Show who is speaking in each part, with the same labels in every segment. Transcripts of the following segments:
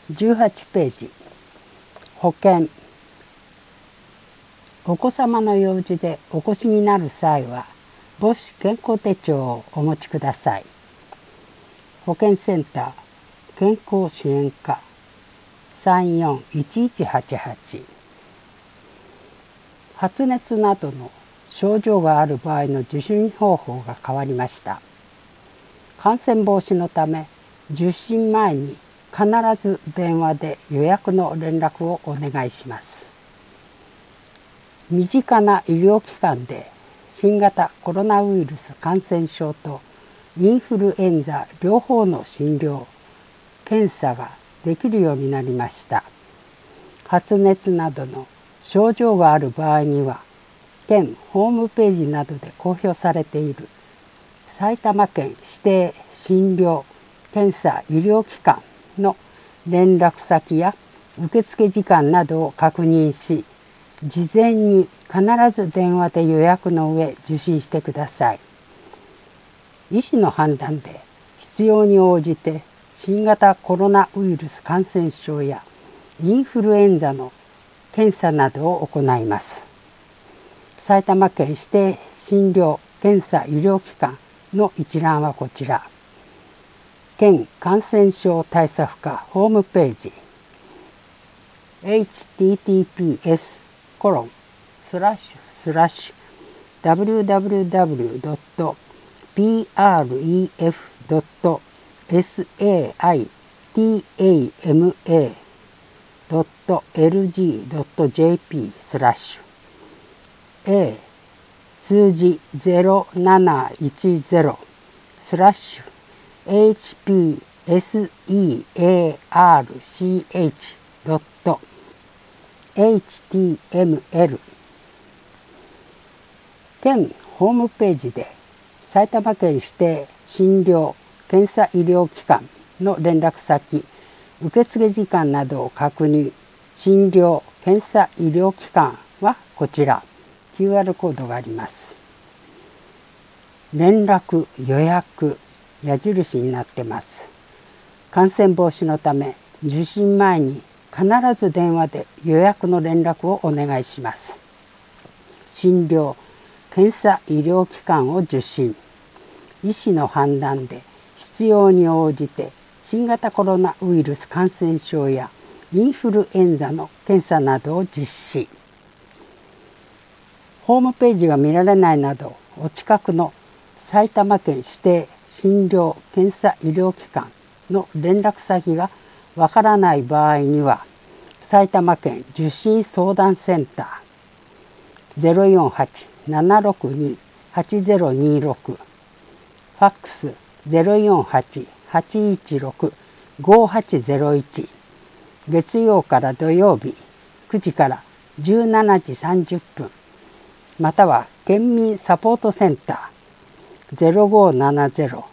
Speaker 1: 18ページ保険。お子様の用事でお越しになる際は母子健康手帳をお持ちください。保健センター健康支援課341188。発熱などの症状がある場合の受診方法が変わりました。感染防止のため受診前に必ず電話で予約の連絡をお願いします。身近な医療機関で新型コロナウイルス感染症とインフルエンザ両方の診療・検査ができるようになりました。発熱などの症状がある場合には県ホームページなどで公表されている埼玉県指定診療・検査医療機関の連絡先や受付時間などを確認し、事前に必ず電話で予約の上受診してください。医師の判断で必要に応じて新型コロナウイルス感染症やインフルエンザの検査などを行います。埼玉県指定診療・検査医療機関の一覧はこちら。県感染症対策課ホームページ https://www.pref.saitama.lg.jp/ A 数字0710/hpearch.html。 県ホームページで埼玉県指定診療・検査医療機関の連絡先、受付時間などを確認。診療・検査医療機関はこちら。QR コードがあります。連絡・予約矢印になってます。感染防止のため受診前に必ず電話で予約の連絡をお願いします。診療・検査医療機関を受診。医師の判断で必要に応じて新型コロナウイルス感染症やインフルエンザの検査などを実施。ホームページが見られないなどお近くの埼玉県指定診療・検査医療機関の連絡先がわからない場合には埼玉県受診相談センター 048-762-8026 ファックス 048-816-5801 月曜から土曜日9時から17時30分または県民サポートセンター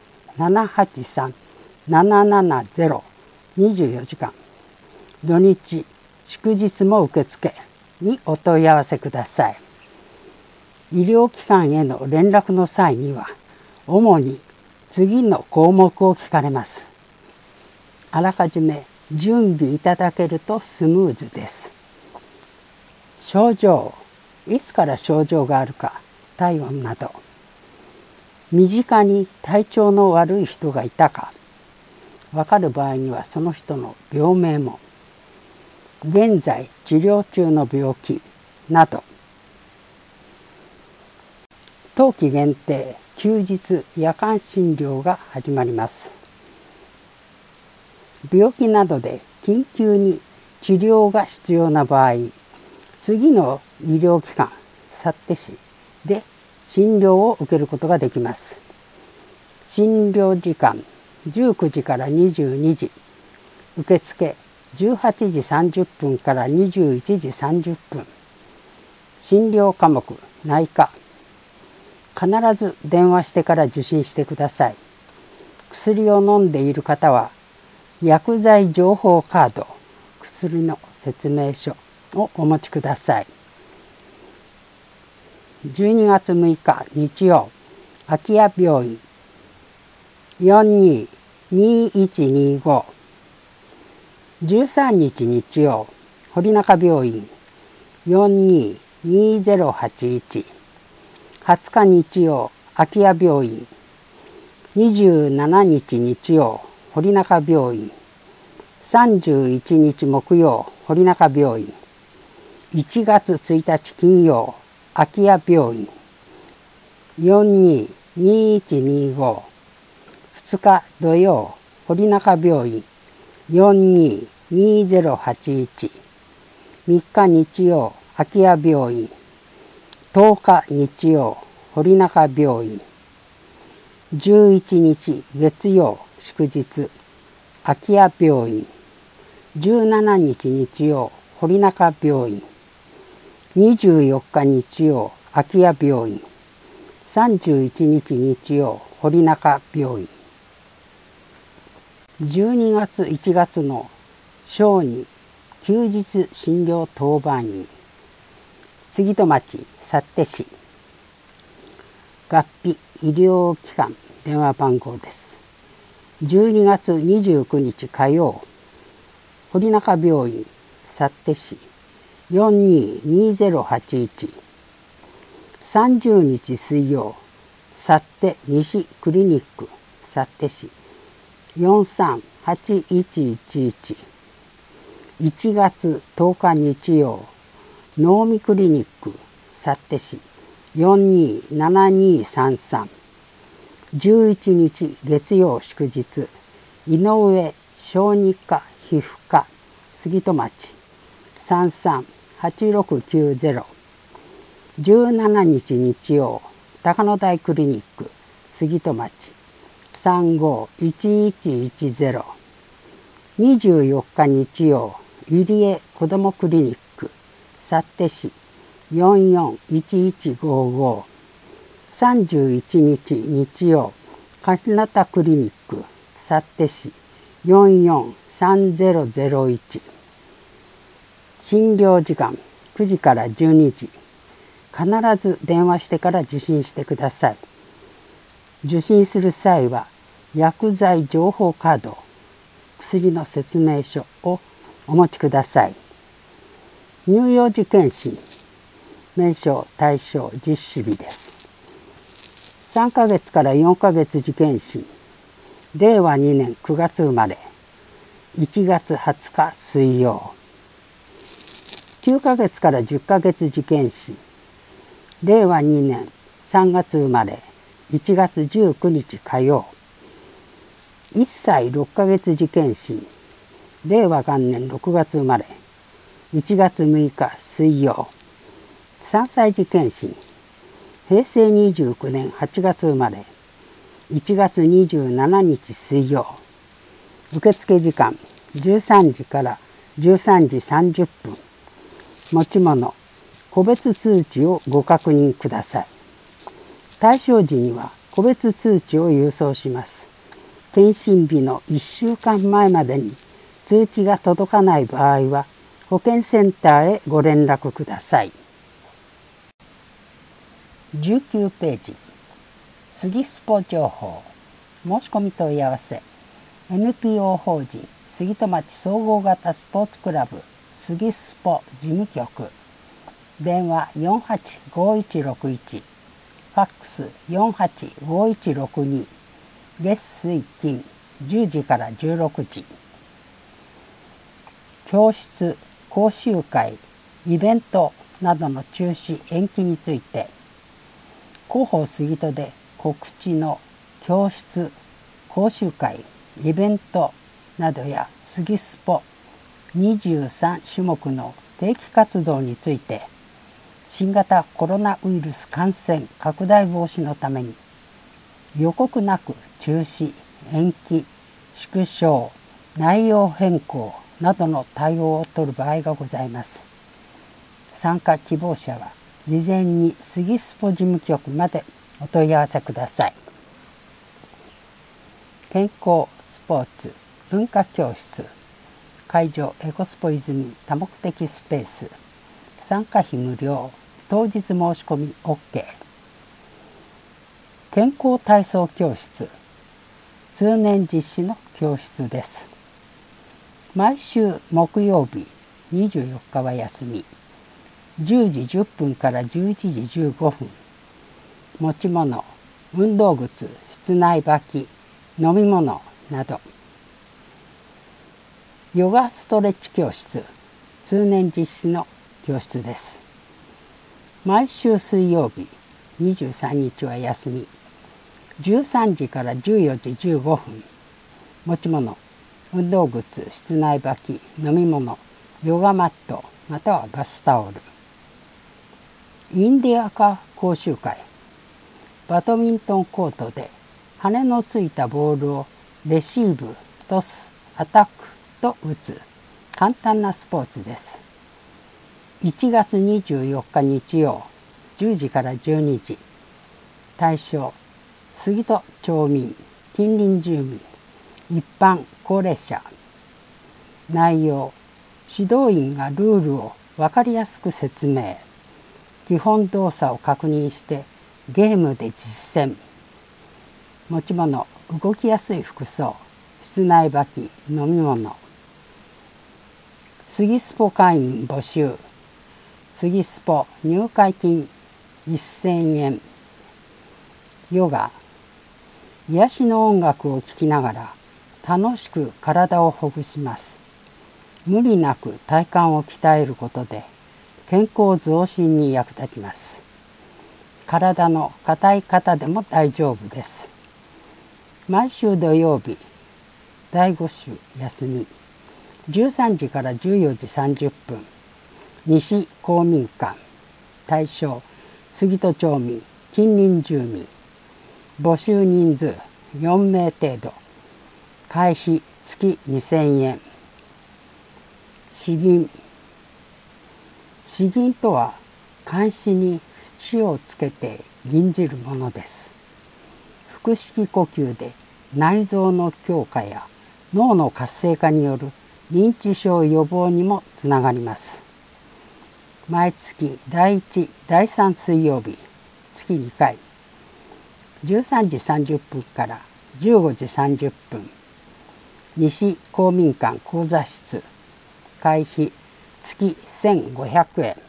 Speaker 1: 0570-783-770 24時間土日祝日も受付にお問い合わせください。医療機関への連絡の際には主に次の項目を聞かれます。あらかじめ準備いただけるとスムーズです。症状、いつから症状があるか、体温など、身近に体調の悪い人がいたか、わかる場合にはその人の病名も、現在治療中の病気など、冬季限定休日夜間診療が始まります。病気などで緊急に治療が必要な場合、次の医療機関幸手市で診療を受けることができます。診療時間19時から22時、受付18時30分から21時30分。診療科目内科。必ず電話してから受診してください。薬を飲んでいる方は薬剤情報カード、薬の説明書をお持ちください。12月6日日曜、空き家病院 42-2125 13日日曜、堀中病院 422081。20日日曜、空き家病院。27日日曜、堀中病院。31日木曜、堀中病院。1月1日金曜、空き家病院。422125。2日土曜、堀中病院。422081。3日日曜、空き家病院。10日日曜、堀中病院。11日月曜祝日、空き家病院。17日日曜、堀中病院。24日日曜、空き家病院。31日日曜、堀中病院。12月1月の小児休日診療当番員。杉戸町幸手市。合併医療機関電話番号です。12月29日火曜、堀中病院幸手市 422081。30日水曜、幸手西クリニック幸手市 438111。1月10日日曜、能見クリニック幸手市427233。11日月曜祝日、井上小児科皮膚科杉戸町338690。17日日曜、高野台クリニック杉戸町351110。24日日曜、入江子どもクリニック幸手市441155。31日日曜、柿中クリニック幸手市443001。診療時間9時から12時。必ず電話してから受診してください。受診する際は薬剤情報カード、薬の説明書をお持ちください。乳幼児検診、名称対象実施日です。3ヶ月から4ヶ月時検診、令和2年9月生まれ、1月20日水曜。9ヶ月から10ヶ月時検診、令和2年3月生まれ、1月19日火曜。1歳6ヶ月時検診、令和元年6月生まれ、1月6日水曜。3歳児検診、平成29年8月生まれ、1月27日水曜。受付時間13時から13時30分。持ち物、個別通知をご確認ください。対象時には個別通知を郵送します。検診日の1週間前までに通知が届かない場合は、保健センターへご連絡ください。19ページ、杉スポ情報。申し込み問い合わせ。NPO 法人杉戸町総合型スポーツクラブ杉スポ事務局。電話485161。ファックス485162。月水金10時から16時。教室、講習会、イベントなどの中止延期について、広報杉戸で告知の教室、講習会、イベントなどや杉スポ23種目の定期活動について、新型コロナウイルス感染拡大防止のために予告なく中止、延期、縮小、内容変更などの対応を取る場合がございます。参加希望者は事前に杉スポ事務局までお問い合わせください。健康、スポーツ、文化教室、会場エコスポ泉多目的スペース、参加費無料、当日申し込み OK。 健康体操教室、通年実施の教室です。 毎週木曜日24日は休み。10時10分から11時15分。持ち物、運動靴、室内履き、飲み物など。ヨガストレッチ教室、通年実施の教室です。毎週水曜日23日は休み。13時から14時15分。持ち物、運動靴、室内履き、飲み物、ヨガマットまたはバスタオル。インディアカ講習会。バドミントンコートで羽のついたボールをレシーブ、トス、アタックと打つ簡単なスポーツです。1月24日日曜10時から12時。対象杉戸町民、近隣住民、一般高齢者。内容指導員がルールを分かりやすく説明。基本動作を確認してゲームで実践。持ち物、動きやすい服装、室内履き、飲み物。杉スポ会員募集。杉スポ入会金1000円。ヨガ、癒しの音楽を聴きながら楽しく体をほぐします。無理なく体幹を鍛えることで健康増進に役立ちます。体の硬い方でも大丈夫です。毎週土曜日第5週休み。13時から14時30分。西公民館。対象杉戸町民、近隣住民。募集人数4名程度。会費月2000円。詩吟。詩吟とは鉗子に節をつけて吟じるものです。腹式呼吸で内臓の強化や脳の活性化による認知症予防にもつながります。毎月第1、第3水曜日、月2回、13時30分から15時30分。西公民館講座室。会費月1500円。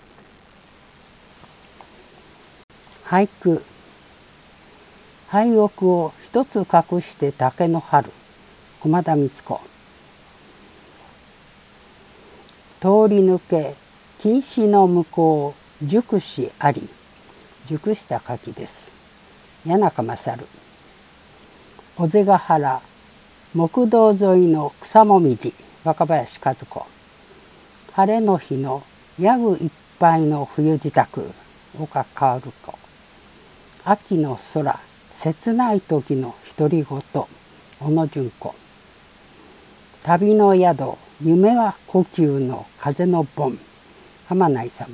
Speaker 1: 俳句。廃屋を一つ隠して竹の春。駒田光子。通り抜け禁止の向こう熟しあり。熟した柿です。谷中勝。尾瀬ヶ原木道沿いの草もみじ。若林和子。晴れの日のヤグいっぱいの冬支度。岡薫子。秋の空切ない時の独り言。小野純子。旅の宿夢は呼吸の風の盆。浜名勇。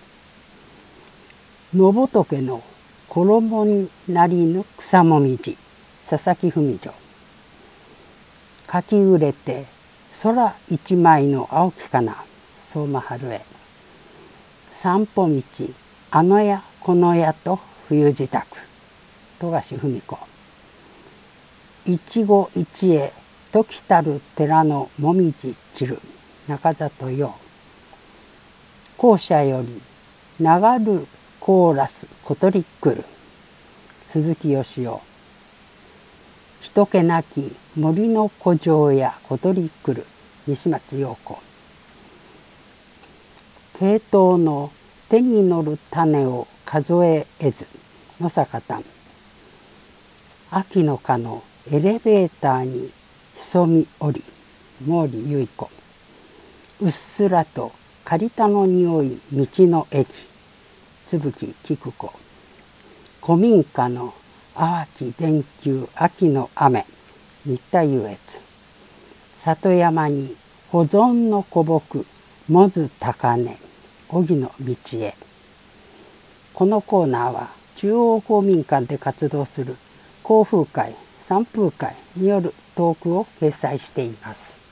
Speaker 1: 野仏の衣になりぬ草もみじ。佐々木文女。書き売れて空一枚の青きかな。相馬春江。散歩道あのやこのやと冬支度。富樫文子。一期一会時たる寺のもみじ散る。中里陽。校舎より流るコーラス小鳥来る。鈴木義雄。人気なき森の古城や小鳥来る。西松陽子。ケイトウの手に乗る種を数え得ず。野坂丹。秋の蚊のエレベーターに潜みおり。毛利結子。うっすらと借りたの匂い道の駅。津吹菊子。古民家の淡き電球秋の雨。新田優越。里山に保存の古木もず高根。荻野道恵。このコーナーは中央公民館で活動する講風会、散風会によるトークを掲載しています。